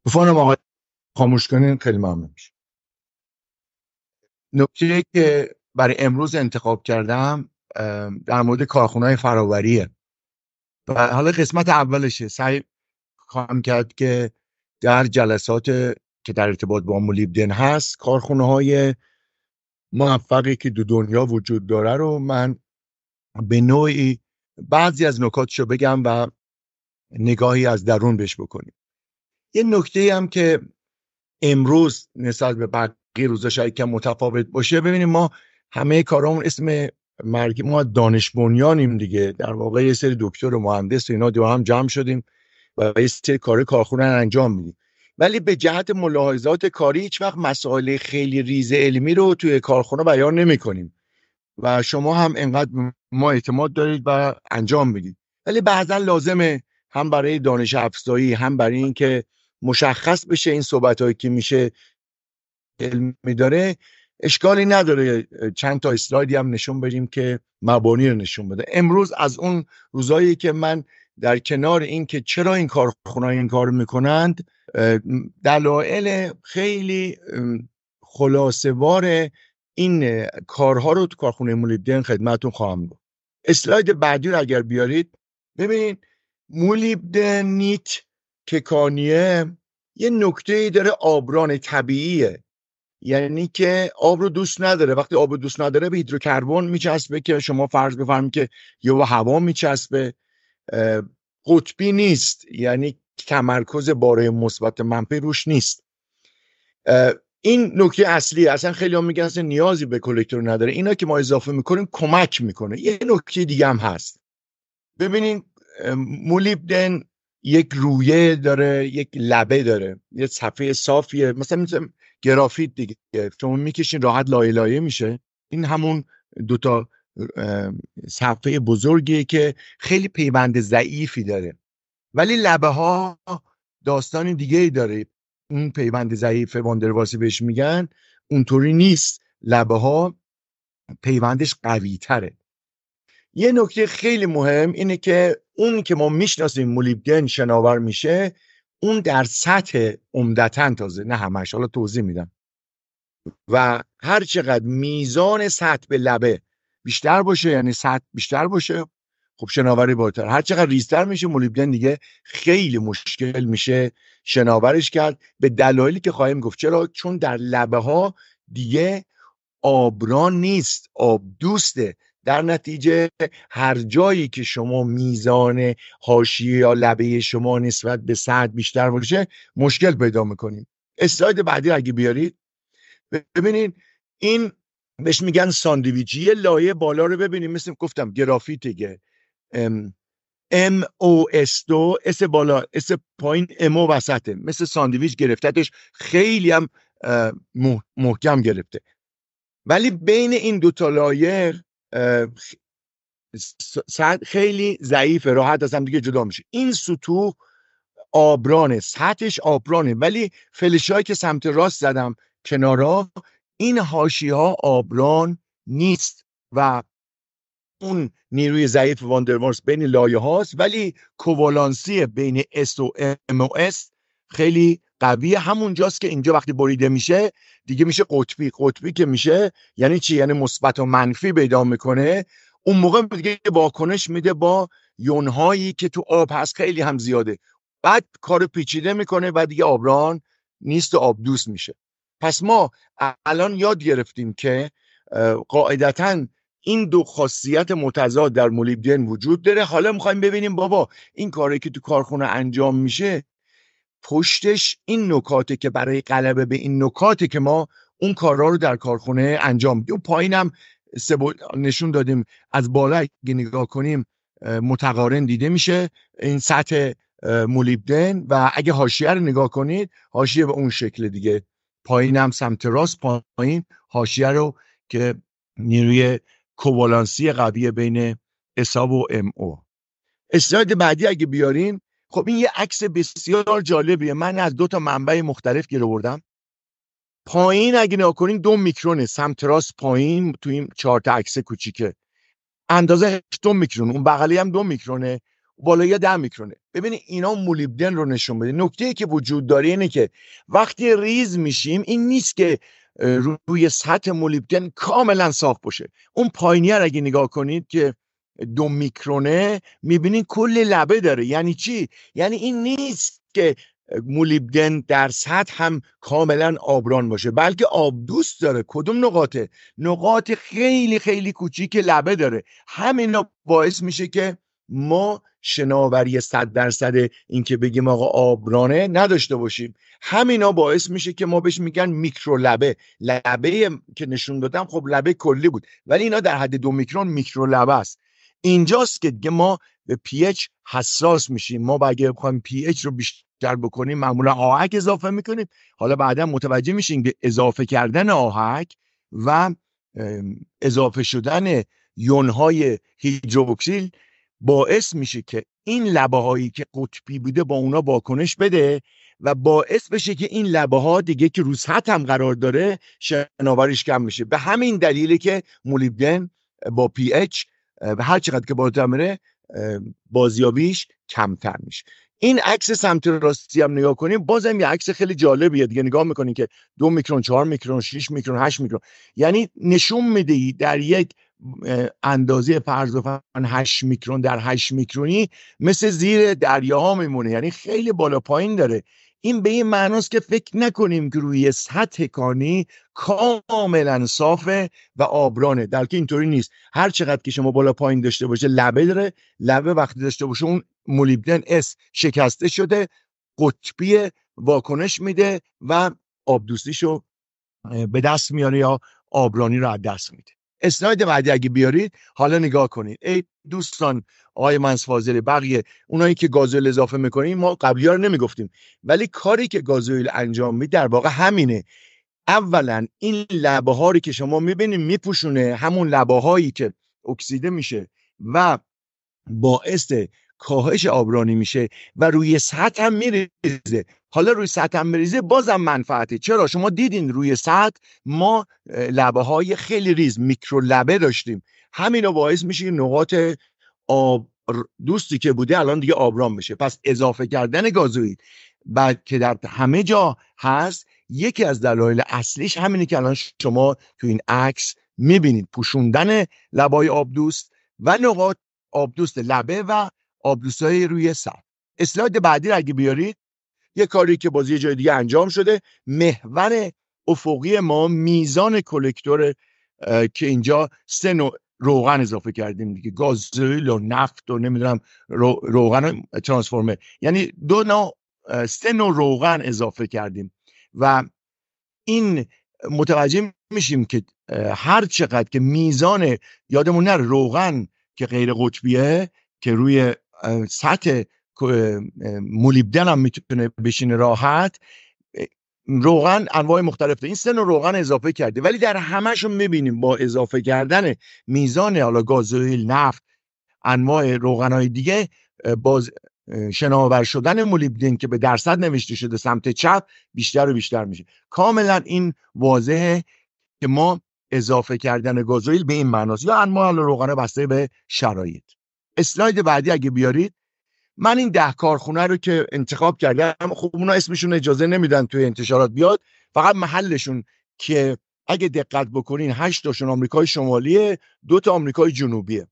طوفان آقای خاموش کنین خیلی ممنون میشه. نکته که برای امروز انتخاب کردم در مورد کارخونه‌های فرآوریه و حالا قسمت اولشه. سعی خواهم کرد که در جلسات که در ارتباط با مولیبدن هست کارخونه‌های موفقی که دو دنیا وجود داره رو من به نوعی بعضی از نکاتشو بگم و نگاهی از درون بهش بکنیم. یه نکته هم که امروز نسبت به بقیه روزا شاید کم متفاوت باشه، ببینیم ما همه کارامون اسم مرگی، ما دانش بنیانیم دیگه، در واقع یه سری دکتر و مهندس و اینا دو هم جمع شدیم و یه سری کارخونه انجام میدیم، ولی به جهت ملاحظات کاری هیچ وقت مسائل خیلی ریز علمی رو توی کارخونه بیان نمی کنیم و شما هم انقدر ما اعتماد دارید و انجام میدید، ولی بعضا لازمه هم برای دانش افزایی هم برای اینکه مشخص بشه این صحبتایی که میشه علمی داره، اشکالی نداره چند تا اسلایدی هم نشون بدیم که مبانی رو نشون بده. امروز از اون روزایی که من در کنار این که چرا این کارخونه‌ها این کار میکنند دلایل خیلی خلاصه‌وار این کارها رو تو کارخونه مولیبدن خدمتتون خواهم گفت. اسلاید بعدی رو اگر بیارید ببینید. مولیبدنیت که کانیه یه نکته‌ای داره، آبران طبیعیه، یعنی که آب رو دوست نداره. وقتی آب رو دوست نداره به هیدروکربن میچسبه که شما فرض بفرمایید که یا هوا میچسبه. قطبی نیست، یعنی تمرکز باره مثبت منفی روش نیست. این نکته اصلی. اصلا خیلی هم میگن اصلا نیازی به کلکتور نداره، اینا که ما اضافه میکنیم کمک میکنه. یه نکته دیگه هم هست. ببینین مولیبدن یک رویه داره، یک لبه داره، یه صفحه صافیه، مثل گرافیت دیگه، شما میکشین راحت لایه لایه میشه. این همون دوتا صفحه بزرگیه که خیلی پیوند ضعیفی داره، ولی لبه ها داستان دیگه ای داره. اون پیوند ضعیف واندرواسی بهش میگن، اونطوری نیست. لبه ها پیوندش قوی تره. یه نکته خیلی مهم اینه که اون که ما میشناسیم مولیبدن شناور میشه، اون در سطح عمدتاً، تازه نه همش، حالا توضیح میدم، و هر چقدر میزان سطح به لبه بیشتر باشه، یعنی سطح بیشتر باشه، خب شناوری بالاتر. هر چقدر ریزتر میشه مولیبدن دیگه خیلی مشکل میشه شناورش کرد، به دلایلی که خواهیم گفت. چرا؟ چون در لبه ها دیگه آبران نیست، آب دوسته. در نتیجه هر جایی که شما میزان حاشیه یا لبه شما نسبت به سطح بیشتر باشه مشکل پیدا میکنیم. اسلاید بعدی اگه بیارید ببینید. این بهش میگن ساندویچ. یه لایه بالا رو ببینید، مثل گفتم گرافیتیه، ام او اس 2 اس بالا اس پایین ام او وسطه، مثل ساندویچ گرفتتش، خیلی هم محکم گرفته، ولی بین این دو تا لایر خیلی ضعیفه، راحت از هم دیگه جدا میشه. این سطوح آبرانه، سطحش آبرانه، ولی فلشایی که سمت راست زدم کنارا، این حاشیه ها آبران نیست و اون نیروی ضعیف واندروالز بین لایه هاست، ولی کووالانسی بین اس و ام و اس خیلی قویه. همونجاست که اینجا وقتی بریده میشه دیگه میشه قطبی. قطبی که میشه یعنی چی؟ یعنی مثبت و منفی پیدا میکنه. اون موقع دیگه واکنش میده با یونهایی که تو آب هست، خیلی هم زیاده، بعد کار پیچیده میکنه و دیگه آبران نیست و آب دوست میشه. پس ما الان یاد گرفتیم که قاعدتاً این دو خاصیت متضاد در مولیبدن وجود داره. حالا میخوایم ببینیم بابا این کاری که تو کارخونه انجام میشه پشتش این نکاته که برای غلبه به این نکاته که ما اون کارا رو در کارخونه انجام میدیم. پایین هم نشون دادیم، از بالا اگه نگاه کنیم متقارن دیده میشه این سطح مولیبدن، و اگه حاشیه رو نگاه کنید حاشیه به اون شکل دیگه. پایین هم سمت راست پایین حاشیه رو که نیروی کووالانسی قوی بین اساب و ام او. اسلاید بعدی اگه بیارین. خب این یه عکس بسیار جالبیه، من از دو تا منبع مختلف گیر آوردم. پایین اگه نگاه کنین 2 میکرونه، سمت راست پایین تو این 4 تا عکس کوچیکه اندازه 2 میکرون، اون بغلی هم 2 میکرونه، بالایی 10 میکرونه. ببینید اینا مولیبدن رو نشون بده. نکته‌ای که وجود داره اینه که وقتی ریز میشیم این نیست که روی سطح مولیبدن کاملا صاف باشه. اون پایینی رو اگه نگاه کنید که 2 میکرونه میبینید کل لبه داره. یعنی چی؟ یعنی این نیست که مولیبدن در سطح هم کاملا آبران باشه، بلکه آب دوست داره. کدوم نقاطه؟ نقاط خیلی خیلی کوچیک لبه داره. همینا باعث میشه که ما شناوری 100% این که بگیم آقا آبرانه نداشته باشیم. همینا باعث میشه که ما بهش میگن میکرو لبه. لبه که نشون دادم خب لبه کلی بود، ولی اینا در حد 2 میکرون میکرو لبه است. اینجاست که دیگه ما به پی اچ حساس میشیم. ما اگه بخوایم پی اچ رو بیشتر بکنیم معمولا آهک اضافه میکنیم. حالا بعدا متوجه میشیم که اضافه کردن آهک و اضافه شدن یونهای هیدروکسیل باعث میشه که این لبه هایی که قطبی بوده با اونا واکنش بده و باعث بشه که این لبه ها دیگه که رو سطح هم قرار داره شناوریش کم میشه. به همین دلیله که مولیبدن با پی اچ به هر چقدر که بالاتر میره بازیابیش کمتر میشه. این عکس سمت راستی هم نگاه کنیم، بازم یه عکس خیلی جالبیه دیگه. نگاه میکنین که 2 میکرون، 4 میکرون، 6 میکرون، 8 میکرون، یعنی نشون میده در یک اندازه فرض و 8 میکرون در 8 میکرونی مثل زیر دریاها میمونه، یعنی خیلی بالا پایین داره. این به این معناست که فکر نکنیم که روی سطح کانی کاملا صافه و آبرانه، در که اینطوری نیست. هر چقدر که شما بالا پایین داشته باشه لبه داره. لبه وقتی داشته باشه اون مولیبدن اس شکسته شده، قطبی واکنش میده و آبدوستیشو به دست میاره یا آبرانی رو از دست میده. اسلاید بعدی اگه بیارید حالا نگاه کنید. ای دوستان، آقای منصفاضلی، بقیه اونایی که گازوئیل اضافه میکنیم، ما قبلی ها رو نمیگفتیم، ولی کاری که گازوئیل انجام میده در واقع همینه. اولا این لبه ها رو که شما میبینید میپوشونه، همون لبه هایی که اکسیده میشه و باعث کاهش آبرانی میشه و روی سطح هم میریزه. حالا روی سطح هم میریزه بازم منفعته. چرا؟ شما دیدین روی سطح ما لبه های خیلی ریز میکرو لبه داشتیم. همین رو باعث میشه نقاط آب دوستی که بوده الان دیگه آبران بشه. پس اضافه کردن گازوئیل بعد که در همه جا هست، یکی از دلایل اصلیش همینه که الان شما تو این عکس میبینید، پوشوندن لبای آبدوست و نقاط آبدوست لبه و آبدوستای روی سطح. اسلاید بعدی رو اگه بیارید، یه کاری که باز یه جای دیگه انجام شده، محور افقی ما میزان کلکتور که اینجا 3 نوع روغن اضافه کردیم دیگه، گازوئیل و نفت و نمیدونم روغن ترانسفورمر، یعنی 3 نوع روغن اضافه کردیم و این متوجه میشیم که هر چقدر که میزان، یادمون نره روغن که غیر قطبیه که روی سطح مولیبدن هم میتونه بشینه راحت، روغن انواع مختلف ده. این 3 نوع روغن اضافه کرده، ولی در همه‌شون میبینیم با اضافه کردن میزان حالا گازوئیل، نفت، انواع روغن‌های دیگه، باز شناور شدن مولیبدن که به درصد نوشته شده سمت چپ بیشتر و بیشتر میشه. کاملا این واضحه که ما اضافه کردن گازوئیل به این معناست، یا انواع روغن بسته به شرایط. اسلاید بعدی اگه بیارید، من این 10 کارخونه رو که انتخاب کردم، خب اونا اسمشون اجازه نمیدن توی انتشارات بیاد، فقط محلشون که اگه دقت بکنین 8 تاشون آمریکای شمالیه، 2 تا آمریکای جنوبیه.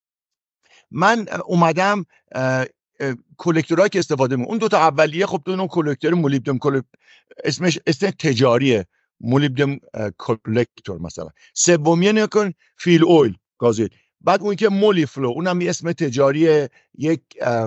من اومدم کلکتورایی که استفاده می‌کنم، اون 2 تا اولیه خب 2 نوع کلکتور مولیبدن، اسمش اسم تجاریه، مولیبدن کلکتور مثلا. سومیه نکن فیل اویل گازوئیل. بعد اون که مولی فلو، اونم یه اسم تجاری یک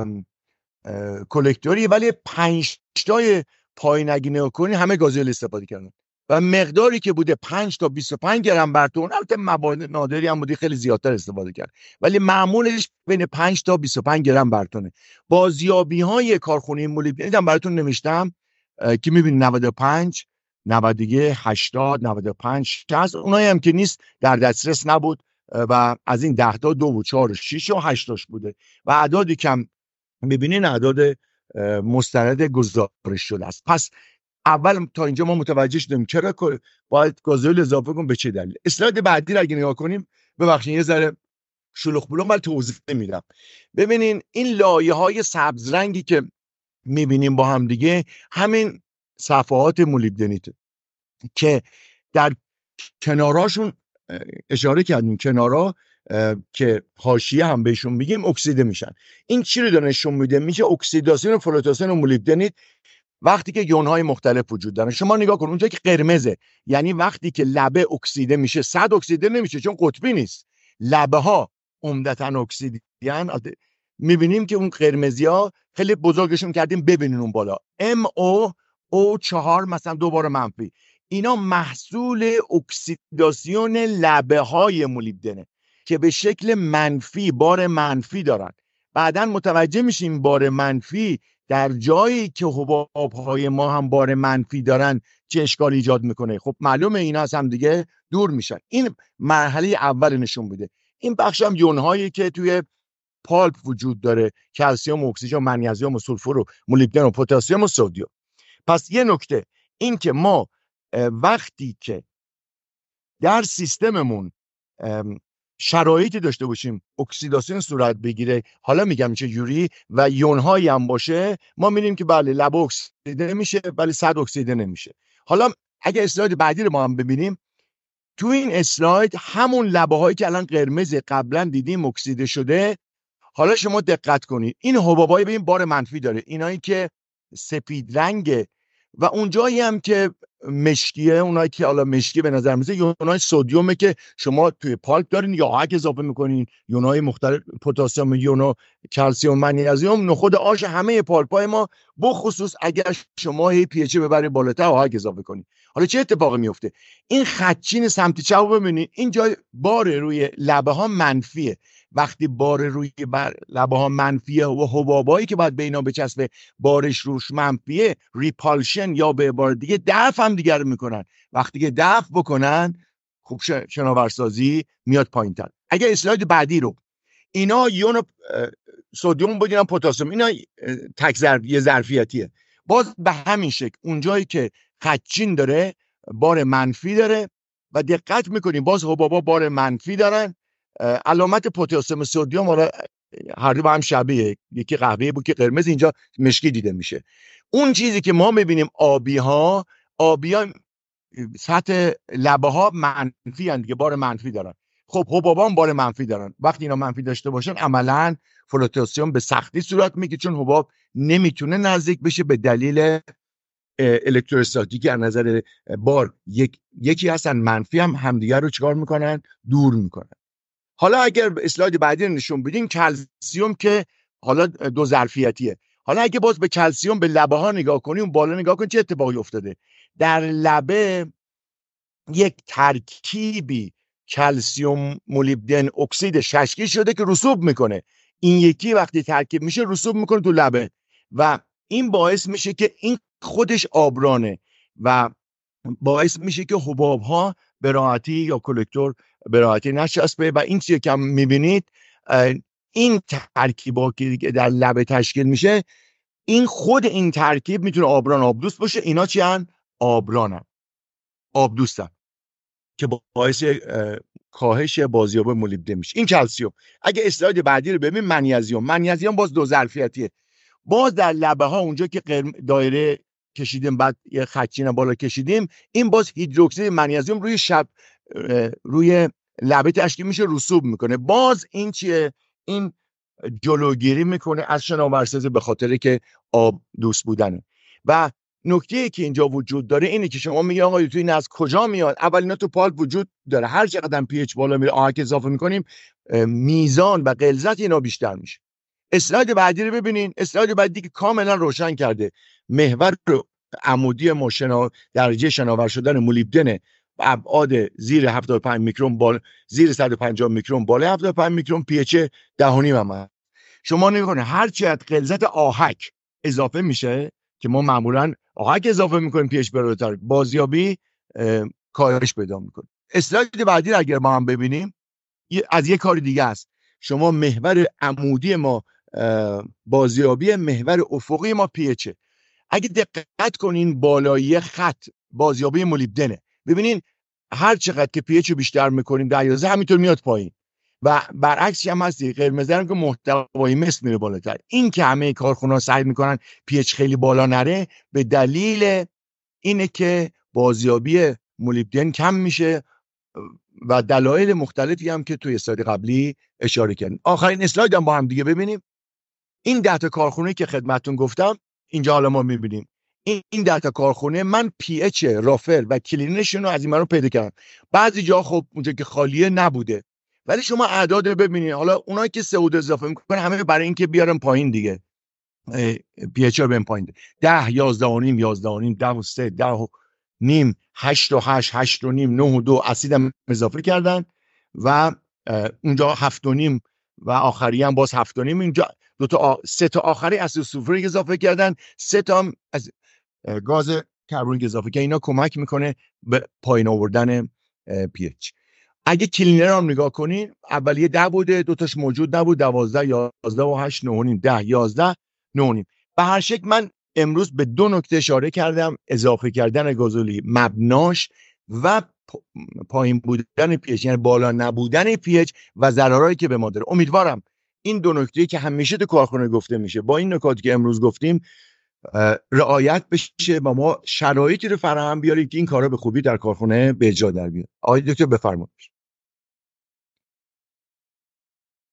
کلکتوری، ولی 5 تای پایین اگه نگاه کنی همه گازوئیل استفاده کردن و مقداری که بوده 5 تا 25 گرم بر تن. البته مواد نادری هم بوده خیلی زیادتر استفاده کرد، ولی معمولش بین 5 تا 25 گرم بر تنه. بازیابی‌های کارخونه مولیبدن هم براتون نوشتم که می‌بینید 95 91 80 95 60، اونایی هم که نیست در دسترس نبود و از این 10 تا 2 و 4 و 6 و 8 تاش بوده و اعدادی کم می‌بینین اعداد مستند گزارش شده است. پس اول تا اینجا ما متوجه شدیم چرا باید گازوئیل اضافه کنیم، به چه دلیل. اسلاید بعدی رو اگه نگاه کنیم، ببخشید یه ذره شلوغ بلوغ من توضیح میدم. ببینین این لایه های سبز رنگی که میبینیم با هم دیگه همین صفحات مولبدنیت که در کناراشون اشاره کردیم، کنارا که حاشیه هم بهشون میگیم اکسیده میشن. این چی رو داره نشون میده؟ میشه اکسیداسیون فلوتاسیون و مولبدنیت وقتی که یونهای مختلف وجود دارن. شما نگاه کن اونجا که قرمزه یعنی وقتی که لبه اکسیده میشه، صد اکسیده نمیشه چون قطبی نیست، لبه ها عمدتاً اکسیدیان. میبینیم که اون قرمزی ها خیلی بزرگشون کردیم، ببینین اون بالا MO4 مثلا دوباره منفی، اینا محصول اکسیداسیون لبه های مولبدنه که به شکل منفی بار منفی دارن. بعداً متوجه میشیم بار منفی در جایی که حباب‌های ما هم بار منفی دارن چه اشکال ایجاد میکنه. خب معلومه اینا از هم دیگه دور میشن. این مرحله اول نشون میده. این بخش هم یون‌هایی که توی پالپ وجود داره، کلسیم و اکسیژن و منیزیم و سولفور و مولبدن و پتاسیم و سدیم. پس یه نکته این که ما وقتی که در سیستممون شرایطی داشته باشیم اکسیداسیون صورت بگیره، حالا میگم چه جوری، و یون‌هایی هم باشه، ما می‌بینیم که بله لبه اکسیده میشه ولی صد اکسیده نمیشه. حالا اگه اسلاید بعدی رو ما هم ببینیم، تو این اسلاید همون لبه هایی که الان قرمز قبلا دیدیم اکسیده شده، حالا شما دقت کنید این حبابای به این بار منفی داره، اینایی که سپید رنگه و اونجایی هم که مشکیه، اونایی که حالا مشکی به نظر میاد یونای سدیومه که شما توی پالپ دارین یا آهک اضافه میکنین، یونای مختلف پتاسیم، یونا کلسیم، منیزیم، نخود آش همه پالپای ما، بخصوص اگر شما هی پی اچ ببرید بالاتر آهک اضافه کنین. حالا چه اتفاقی میفته؟ این خطچین سمت چپ رو ببینید، اینجا بار روی لبه ها منفیه. وقتی بار روی لبه ها منفیه و حبابایی که باید به اینا بچسبه بارش روش منفیه، ریپالشن یا به عبارت دیگه دفع هم دیگر میکنن. وقتی که دفع بکنن خوب شناورسازی میاد پایین تر. اگه اسلاید بعدی رو، اینا یون سدیم بودین پتاسیم، اینا یه ظرفیتیه، باز به همین شکل اونجایی که خطچین داره بار منفی داره و دقت میکنیم باز حبابا بار منفی دارن. علامت پتاسیم سدیم حالا هر دو با هم شبیه، یکی قهوه‌ای بود که قرمز، اینجا مشکی دیده میشه. اون چیزی که ما میبینیم آبی ها سطح لبه ها منفی هستند که بار منفی دارن. خب حبابا هم بار منفی دارن، وقتی اینا منفی داشته باشن عملاً فلوتاسیون به سختی صورت میگیره چون حباب نمیتونه نزدیک بشه به دلیل الکتروستاتیکی. از نظر بار یکی هستن، منفی هم همدیگر رو چیکار میکنن؟ دور میکنن. حالا اگر اسلاید بعدی رو نشون بدیم، کلسیم که حالا دو ظرفیتیه. حالا اگه باز به کلسیم به لبه ها نگاه کنیم، اون بالا نگاه کن چه اتفاقی افتاده. در لبه یک ترکیبی کلسیم مولبدن اکسید ششکی شده که رسوب میکنه. این یکی وقتی ترکیب میشه رسوب میکنه تو لبه و این باعث میشه که این خودش آبرانه و باعث میشه که حباب ها به راحتی یا کلکتور به راحتی نچسبه. و این چیزی که میبینید این ترکیبا که در لبه تشکیل میشه، این خود این ترکیب میتونه آبران آبدوست باشه. اینا چی هن؟ آبرانن، آبدوستن که باعث کاهش بازیاب مولبدن میشه. این کلسیم. اگه اسلاید بعدی رو ببین، منیزیم باز دو ظرفیتیه. باز در لبه ها اونجا که دایره کشیدیم بعد یه خطچین بالا کشیدیم، این باز هیدروکسید منیزیم روی لبه تشکیل میشه، رسوب میکنه. باز این چیه؟ این جلوگیری میکنه از شناورسازی به خاطر که آب دوست بودنه. و نکته که اینجا وجود داره اینه که شما میگه آقا تو این از کجا میاد؟ اول اینا تو پالپ وجود داره، هر چقدر پی اچ بالا میره آهک اضافه میکنیم میزان و غلظت اینا بیشتر میشه. اسلاید بعدی رو ببینین. اسلاید بعدی که کاملا روشن کرده محور عمودی ما درجه شناور شدن مولبدن ابعاد زیر 75 میکرون بالا، زیر 150 میکرون بالا 75 میکرون، پی اچ 10.5 هم. شما نگاه کنید هر چقدر غلظت آهک اضافه میشه که ما معمولا آهک اضافه میکنیم پی اچ بالاتر، بازیابی کاهش پیدا میکنه. اسلاید بعدی رو اگر ما هم ببینیم از یک کار دیگه است. شما محور عمودی ما بازیابی، محور افقی ما پی اچ. اگه دقت کنین بالایی خط بازیابی مولبدنه. ببینین هر چقدر که پی اچ رو بیشتر میکنیم در 11 همینطور میاد پایین. و برعکسش هم هستی، قرمز رنگ که محتوای مس میره بالاتر. این که همه کارخونه‌ها سعی میکنن پی اچ خیلی بالا نره به دلیل اینه که بازیابی مولیبدن کم میشه و دلایل مختلفی هم که توی اسلاید قبلی اشاره کردیم. آخرین اسلاید هم با هم دیگه ببینیم. این 10 تا کارخونه که خدمتتون گفتم اینجا حالا ما میبینیم. این 10 تا کارخونه من پی اچ رافل و کلینشون رو از این رو پیدا کردم. بعضی جا خب اونجا که خالیه نبوده، ولی شما اعداد رو ببینید. حالا اونایی که سعود اضافه میکنن همه برای اینکه بیارن پایین دیگه، پی اچ رو بیارن پایین. 10 11 و نیم 11 و نیم 10 و 3 10 و نیم 8 و 8 8 و نیم 9 و 2 اسید هم اضافه کردن و اونجا 7 و نیم و آخری هم باز 7 و نیم. اینجا سه تا آخری اسید سولفوریک اضافه کردن، 3 تا هم از گاز کربونیک اضافه که اینا کمک میکنه به پایین آوردن پی اچ. اگه کلینر رو نگاه کنین اولیه 10 بوده، دوتاش موجود نبود، 12 11 و 8 9 و نیم 10 11 9 و نیم. به هر شکل من امروز به 2 نکته اشاره کردم: اضافه کردن گازولی مبناش و پایین بودن پی اچ، یعنی بالا نبودن پی اچ و ضررایی که به ما داره. امیدوارم این 2 نکته که همیشه تو کارخونه گفته میشه با این نکاتی که امروز گفتیم رعایت بشه و ما شرایطی رو فراهم بیاریم که این کارا به خوبی در کارخونه به اجرا در بیاد. آقای دکتر بفرمایید.